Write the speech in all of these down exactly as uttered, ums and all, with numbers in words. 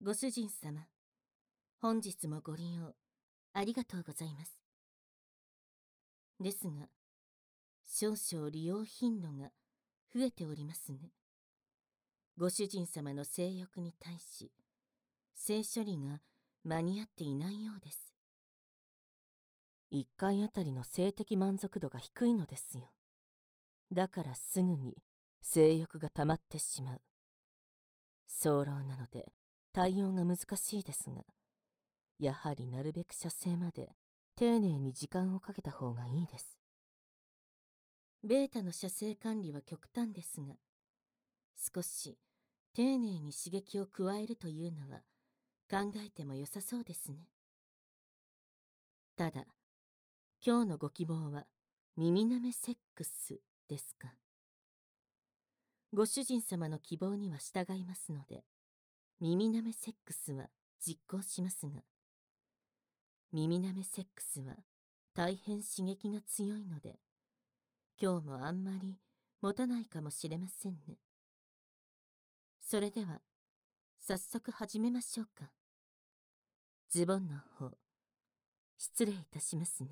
ご主人様、本日もご利用ありがとうございます。ですが、少々利用頻度が増えておりますね。ご主人様の性欲に対し、性処理が間に合っていないようです。 一回あたりの性的満足度が低いのですよ。だからすぐに性欲が溜まってしまう。早漏なので対応が難しいですが、やはりなるべく射精まで丁寧に時間をかけた方がいいです。 ベータの射精管理は極端ですが、少し丁寧に刺激を加えるというのは考えても良さそうですね。ただ、今日のご希望は耳なめセックスですか。ご主人様の希望には従いますので、耳なめセックスは実行しますが、耳なめセックスは大変刺激が強いので、今日もあんまり持たないかもしれませんね。それでは、早速始めましょうか。ズボンの方、失礼いたしますね。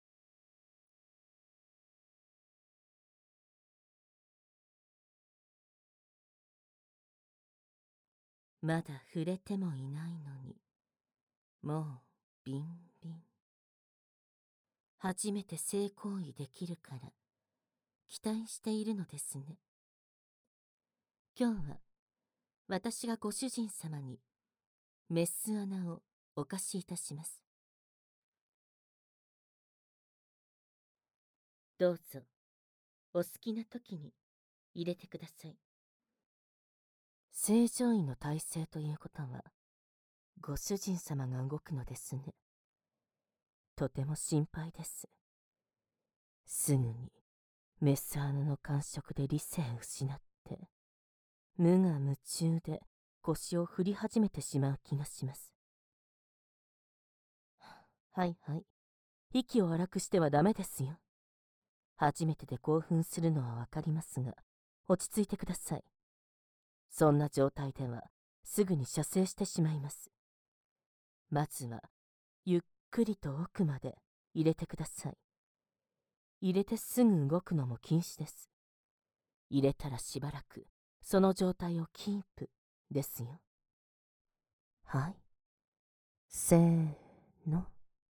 まだ触れてもいないのに、もうビンビン。初めて性行為できるから、期待しているのですね。今日は、私がご主人様に、メス穴をお貸しいたします。どうぞ、お好きな時に入れてください。 正常位の体勢ということは、ご主人様が動くのですね。とても心配です。すぐにメス穴の感触で理性を失って、無我夢中で腰を振り始めてしまう気がします。はいはい。息を荒くしてはダメですよ。初めてで興奮するのはわかりますが、落ち着いてください。そんな状態では、すぐに射精してしまいます。まずは、ゆっくりと奥まで入れてください。入れてすぐ動くのも禁止です。入れたらしばらく、その状態をキープですよ。はい。せーの。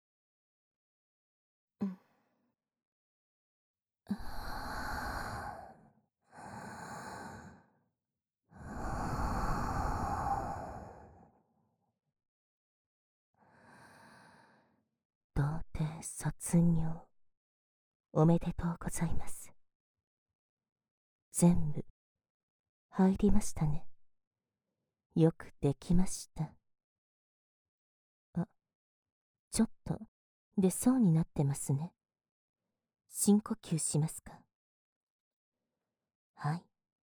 うん。童貞卒業おめでとうございます。全部入りましたね。よくできました。あ、ちょっと出そうになってますね。深呼吸しますか。はい。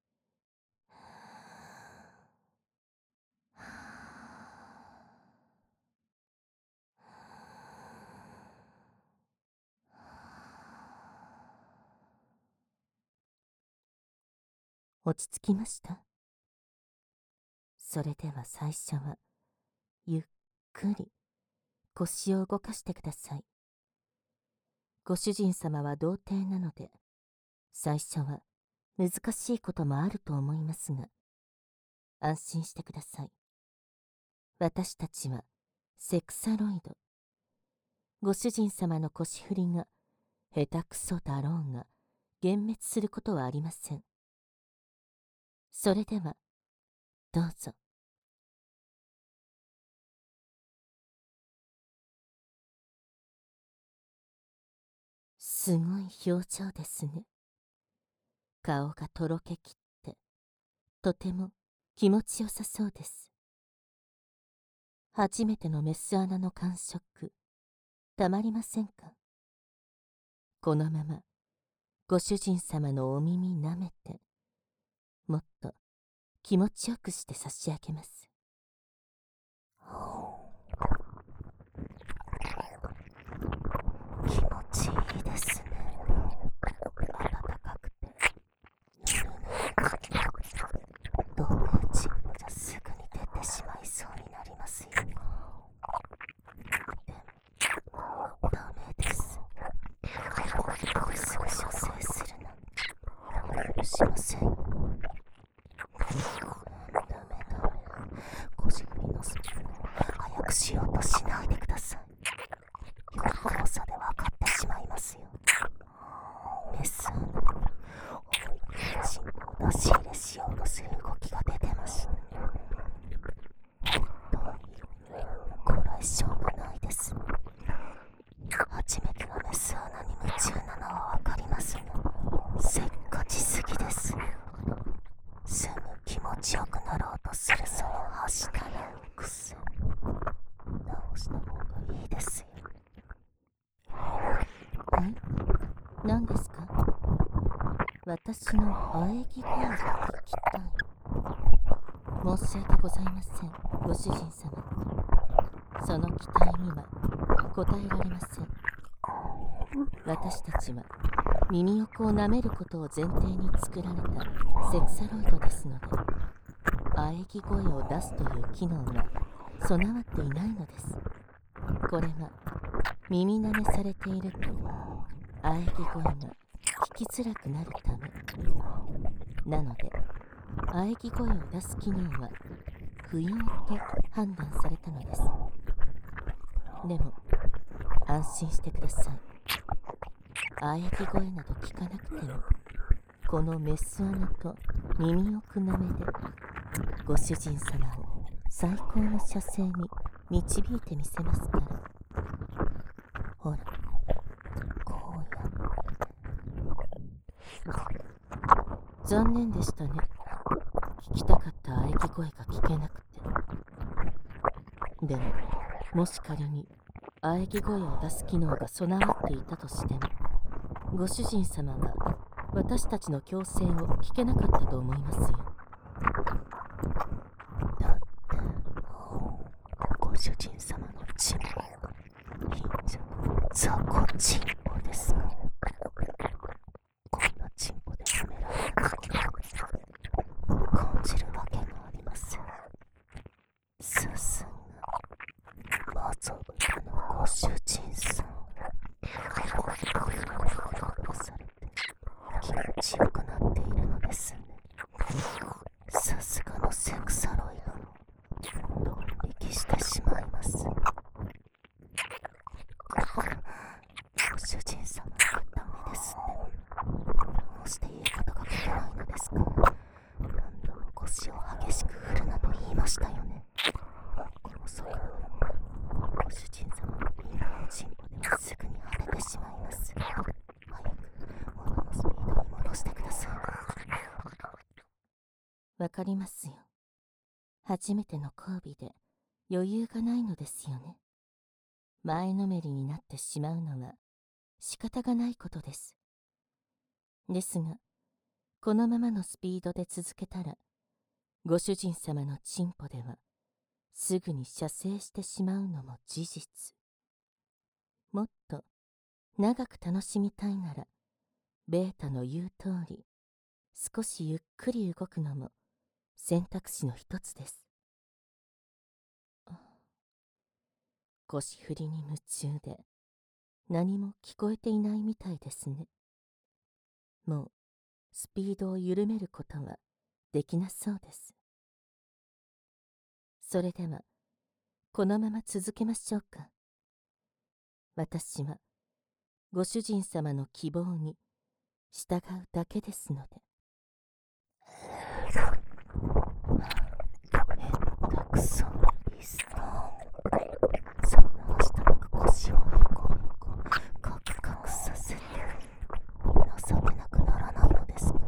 落ち着きました。それでは最初は、ゆっくり腰を動かしてください。ご主人様は童貞なので、最初は難しいこともあると思いますが、安心してください。私たちはセクサロイド。ご主人様の腰振りが下手くそだろうが、幻滅することはありません。それでは、どうぞ。すごい表情ですね。顔がとろけきって、とても気持ちよさそうです。初めてのメス穴の感触、たまりませんか。このまま、ご主人様のお耳舐めて、もっと気持ちよくして差し上げます。気持ちいいですね。暖かくて、ぬるぬる。どうぶちじゃすぐに出てしまいそうになりますよ。でもダメです。すぐ射精するなんて許しませんよ。ダメダメ、腰振りのスピードを早くしようとしないでください。より交差で分かってしまいますよ。メスアナ、思いっきりチンポを出し入れしようとする動きが出てました。こらえ性がないです。初めてがメスアナに夢中なのは分かりますが、せっかちすぎです。すぐ気持ちよくなろうとするそのはしたない癖、直した方がいいですよ。はい、何ですか？私の喘ぎ声が聞きたい。申し訳ございません、ご主人様。その期待には応えられません。私たちは耳横を舐めることを前提に作られたセクサロイドですので、喘ぎ声を出すという機能は備わっていないのです。これは耳舐めされていると喘ぎ声が聞きづらくなるためなので、喘ぎ声を出す機能は不要と判断されたのです。でも安心してください。喘ぎ声など聞かなくても、このメス穴と耳奥なめでご主人様を最高の射精に導いてみせますから。ほら、こうやって。残念でしたね。聞きたかった喘ぎ声が聞けなくて。でも、もし仮に喘ぎ声を出す機能が備わっていたとしても、ご主人様は私たちの強制を聞けなかったと思いますよ。だってご主人様のチンポ、貧弱雑魚チンポですが、こんなチンポで舐められる感じるわけがありません。さすがマゾブラのご主人さん、されて気持ちよくなっているのですね。さすがのセクサロイド、ドン引きしてしまいます。ご主人様がダメですね。どうして言うことが聞けないのですか？何度も腰を激しく振るなと言いましたよね。遅いのにご主人様のピンのチンポではすぐに腫れてしまいます。早く元のスピードに戻してください。わかりますよ。初めての交尾で余裕がないのですよね。前のめりになってしまうのは仕方がないことです。ですが、このままのスピードで続けたら、ご主人様のチンポではすぐに射精してしまうのも事実。もっと長く楽しみたいなら、ベータの言う通り、少しゆっくり動くのも選択肢の一つです。腰振りに夢中で何も聞こえていないみたいですね。もうスピードを緩めることはできなそうです。それではこのまま続けましょうか。私はご主人様の希望に従うだけですので。たくさんリスナー、そんなはしたなく腰をへこへこカクカクさせて情けなくならないのですか？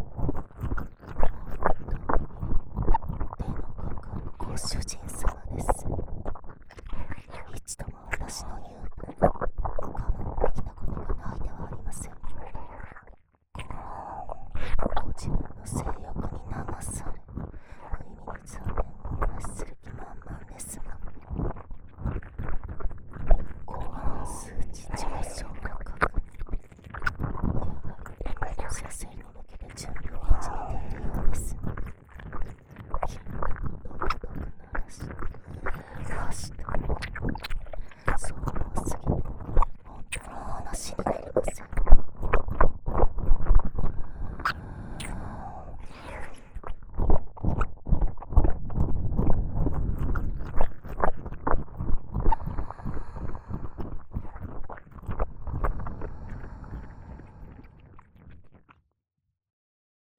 手のかかるご主人様です。一度も私の言う分我慢できたことがないではありません。ご自分の性欲に流され、無意味に残念を漏らしする気満々ですが、後半数値上昇の確認、やはり射精に向けて準備を始めているようです。筋肉をドクドク鳴らして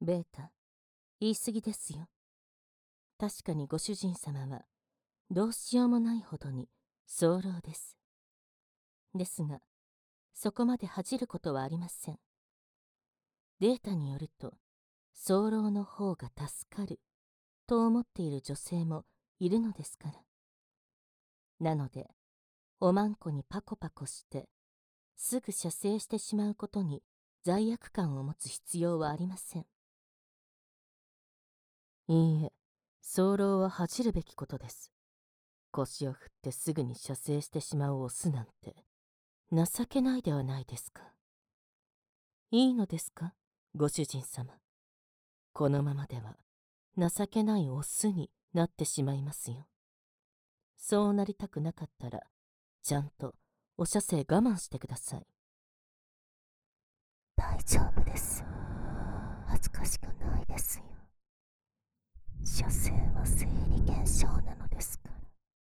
ベータ、言い過ぎですよ。確かにご主人様はどうしようもないほどに早漏です。ですが、そこまで恥じることはありません。データによると、早漏の方が助かると思っている女性もいるのですから。なので、おまんこにパコパコしてすぐ射精してしまうことに罪悪感を持つ必要はありません。いいえ、早漏は恥じるべきことです。腰を振ってすぐに射精してしまうオスなんて情けないではないですか。いいのですか、ご主人様。このままでは情けないオスになってしまいますよ。そうなりたくなかったらちゃんとお射精我慢してください。 大丈夫です。恥ずかしくないですよ。射精は生理現象なのですから、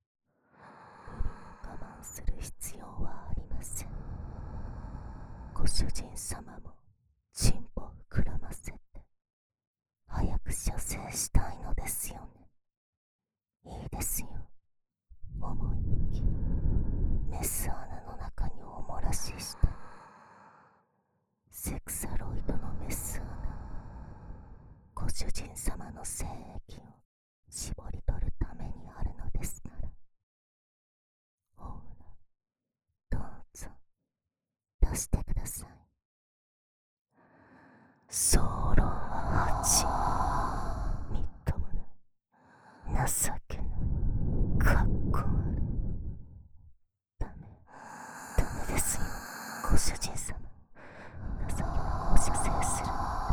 我慢する必要はありません。ご主人様もチンポ膨らませて早く射精したいのですよね。いいですよ。思いっきりメス穴の中におもらししてセクサロイドのメス穴、ご主人様の精液を絞り取るためにあるのですから。ほら、どうぞ出してください。ソロはち、みっともない、情けない、かっこ悪い。ダメ、ダメですよ、ご主人様。情けなくお射精する。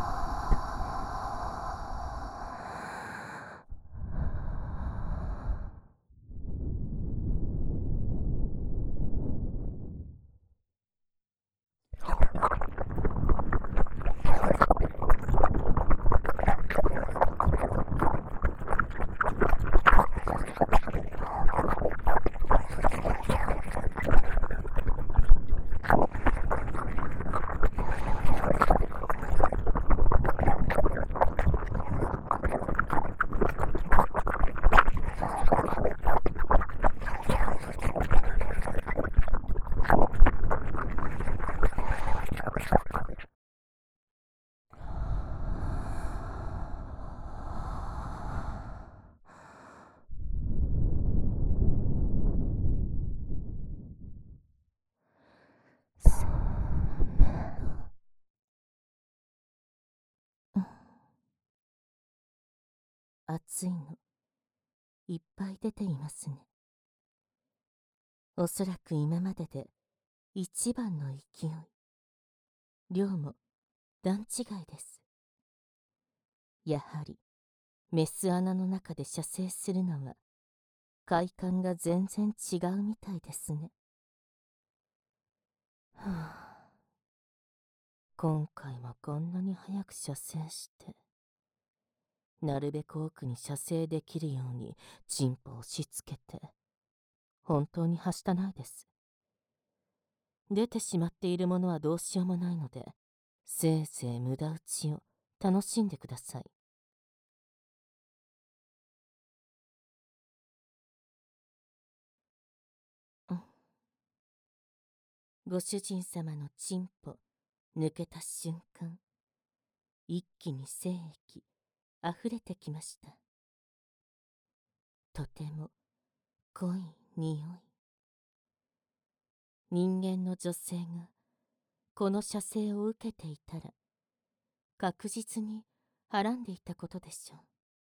熱いのいっぱい出ていますね。おそらく今までで一番の勢い。量も段違いです。やはりメス穴の中で射精するのは快感が全然違うみたいですね。はあ、今回もこんなに早く射精してなるべく奥に射精できるようにチンポをしつけて、本当にはしたないです。出てしまっているものはどうしようもないので、せいぜい無駄打ちを楽しんでください。うん、ご主人様のチンポ抜けた瞬間、一気に精液あふれてきました。とても濃い匂い。人間の女性がこの射精を受けていたら確実にはらんでいたことでしょう。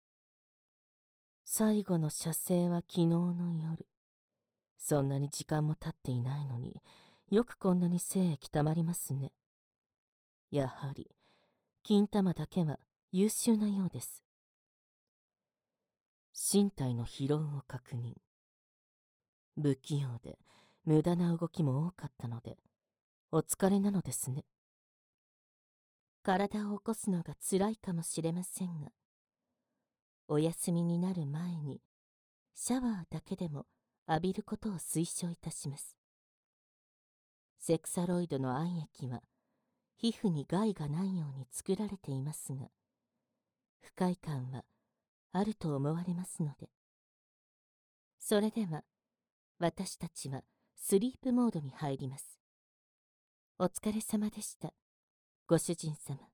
最後の射精は昨日の夜。そんなに時間も経っていないのによくこんなに精液たまりますね。やはり金玉だけは優秀なようです。身体の疲労を確認。不器用で無駄な動きも多かったのでお疲れなのですね。体を起こすのがつらいかもしれませんが、お休みになる前にシャワーだけでも浴びることを推奨いたします。セクサロイドの愛液は皮膚に害がないように作られていますが、 不快感はあると思われますので。それでは、私たちはスリープモードに入ります。お疲れ様でした、ご主人様。